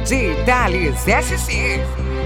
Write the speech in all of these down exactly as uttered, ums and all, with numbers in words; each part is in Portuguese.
D J Thales S C.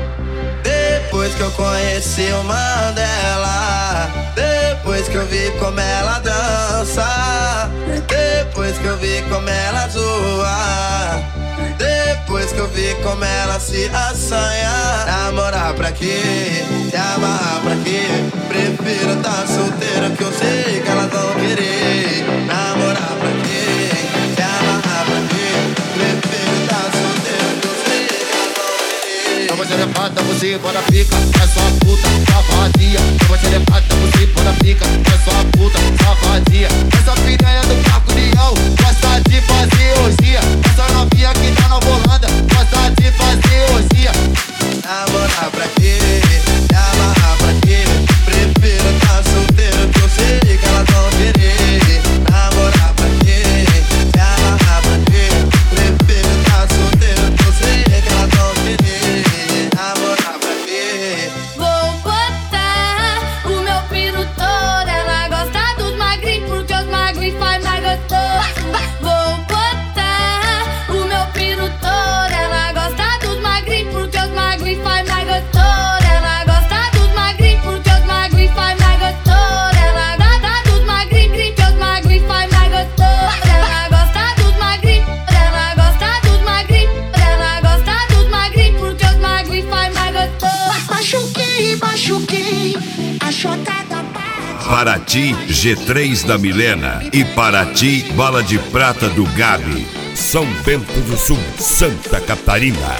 Depois que eu conheci o Mandela, depois que eu vi como ela dança, depois que eu vi como ela zoa, depois que eu vi como ela se assanha. Namorar pra quê? Se amarrar pra quê? Prefiro tá solteiro que eu sei que elas vão querer. Namorar pra quê? Se amarrar pra quê? Prefiro tá solteiro que eu sei que elas vão querer. Eu vou te levar, você bora pica, é só puta, safadinha. Eu vou te levar, você bora pica, é só puta, safadinha. Essa piranha do Paco Leão gosta de fazer orgia. Essa novinha que tá na volanda gosta de fazer orgia. Namorar pra quê? Se amarrar pra quê? Prefiro tá solteiro que eu sei que elas vão querer. Namorar pra quê? Se amarrar pra quê? Prefiro tá solteiro que eu sei que elas vão querer. Namorar pra quê? Vou botar o meu piro todo. Ela gosta dos magrinhos porque os magrinhos faz mais gostoso. Vou botar o meu piro todo. Ela gosta dos magrinhos porque os magrinhos faz mais gostoso. Ela gosta dos magrinhos porque os magrinhos faz mais gostoso. Ela gosta dos magrinhos porque os magrinhos faz mais gostoso. Ela gosta dos magrinhos, ela gosta dos magrinhos, ela gosta dos magrinhos porque os magrinhos faz mais gostoso. Machuquei, machuquei, a chotada Paraty G três da Milena e Paraty Bala de Prata do Gabi. São Bento do Sul, Santa Catarina.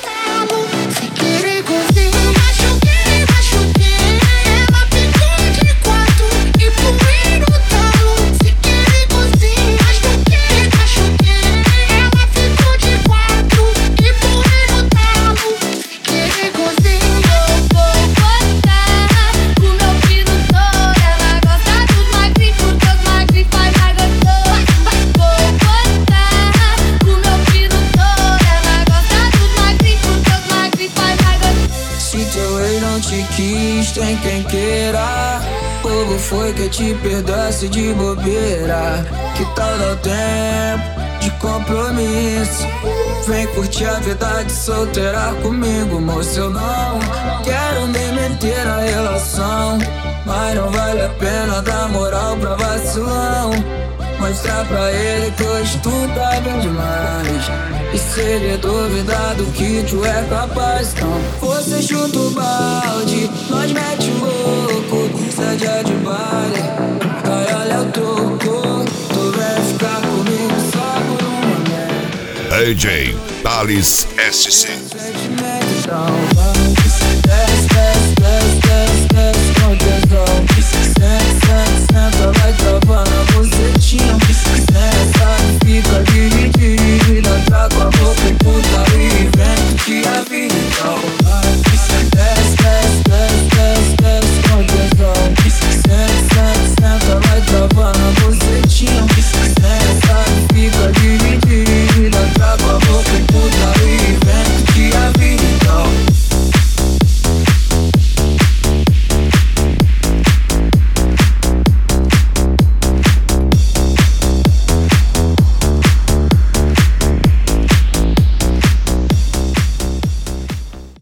se querer gostei. Machuquei, machuquei, ela ficou de quatro e pulei no talo. Se querer gostei. Machuquei, machuquei, ela ficou de quatro e pulei no talo. Se querer gostei. Vou botar o meu piro todo. Ela gosta dos magrinhos porque os magrinhos faz mais gostoso. Vou botar o meu piro todo. Ela gosta dos magrinhos porque os magrinhos faz mais gostoso. Se teu ex não te quis, tem quem queira. Povo foi que te perdoasse de bobeira. Que tal dar tempo de compromisso? Vem curtir a vida de solteira comigo, moço. Eu não quero nem meter a relação, mas não vale a pena dar moral pra vacilão. Mostrar pra ele que hoje tu tá bem demais. E se ele duvidar do que tu é capaz, então você chuta o balde, nós mete o louco, sai de baile, vai olha o troco. Tu vai ficar comigo só por um momento. D J Thales S C. Sentimento, então